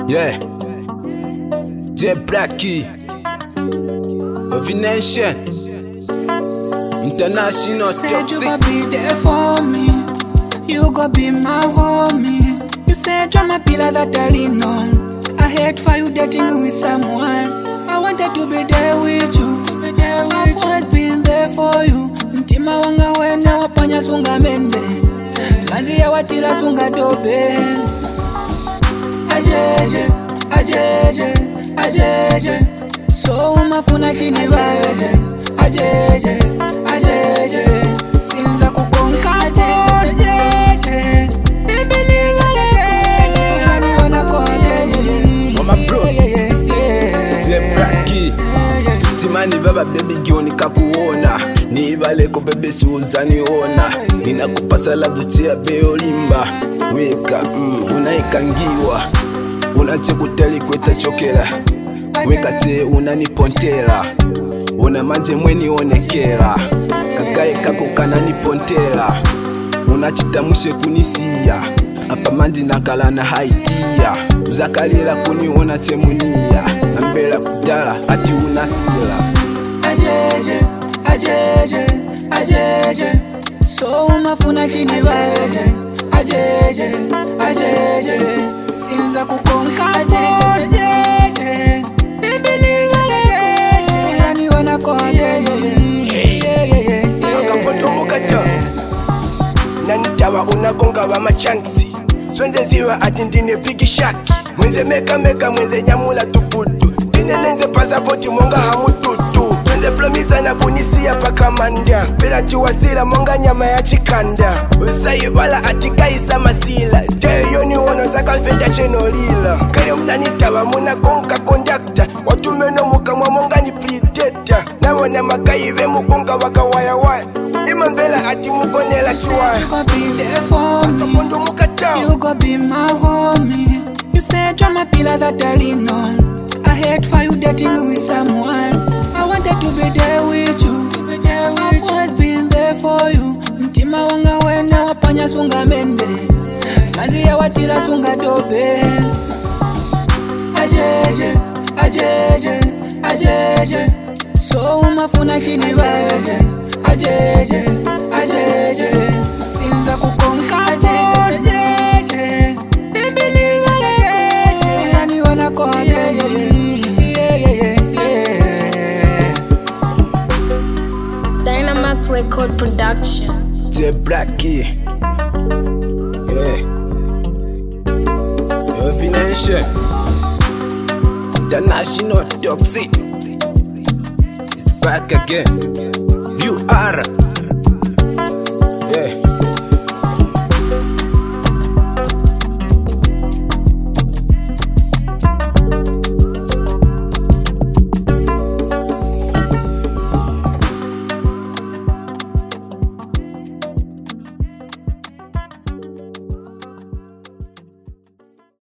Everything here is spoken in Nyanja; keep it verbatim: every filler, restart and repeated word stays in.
Yeah, J Blackie, of the nation, international. Said you gon' be there for me, you gon' be my homie. You said you're my pillar that I lean on. I hate for you dating with someone. I wanted to be there with you. I've always been there for you. Mtima wanga wene wapanya sunga mende, manzi ya watila sunga dobe. Ajeje, ajeje, ajeje, so umafuna chini baje. Ajeje, ajeje, sinza kukonka. Ajeje, baby nigaleje, unaniona kwa ajeje. Mama bro, J Blackie, timani baba baby gioni kakuona. Nibaleko bebe suza niona. Ninakupasa love tia beolimba. Weka, mm, unaikangiwa. Unache kuteli kweta chokela. Weka te unanipontela. Una manje mweni onekela. Kakae kako kananipontela. Unachitamushe kunisia. Apa mandi nakala na haitia. Uzakalila kuniona chemunia. Nambela kudala ati unasila. Ajeje, ajeje, ajeje, so umafuna chini baje. Ajeje, ajeje, sinza kukonka. Ajeje, baby nigaleje, unaniona kwa ajeje. Akapoto mukato nanitawa unagonga wa machansi Swende ziwa ati ndine pigi shaki. Mwenze meka meka mwenze nyamula tuputu. Dine nenze pasapoti monga hamututu. Mwenze plomiza na kunisia paka manda. Pela juwasila monga nyama ya chikanda. Usayibala ati kaisa masila. Teo yoni wono zaka venda cheno lila. Kaya mnanitawa muna konka kondakta. Watu meno muka mwa monga ni predator. Na wana makaive mukonga waka waya waya. Ima mbela ati mukonela chua. You gon' be there for me, Akapondo mukata you gon' be my homie. You said you're my pillar that I lean on. I hate for you dating with someone. I wanted to be there with you. I've always been there for you. Mtima wanga wene wapanya sunga mende, manzi ya watila sunga dobe. Ajeje, ajeje, ajeje, so umafuna chini baje. Ajeje, ajeje, sinza kukonka. Ajeje, baby nigaleje, unaniona kwa ajeje. Yeah, yeah, yeah. Dynamic Record Production. J Blackie, yeah, of the nation, international toxic. It's back again. You are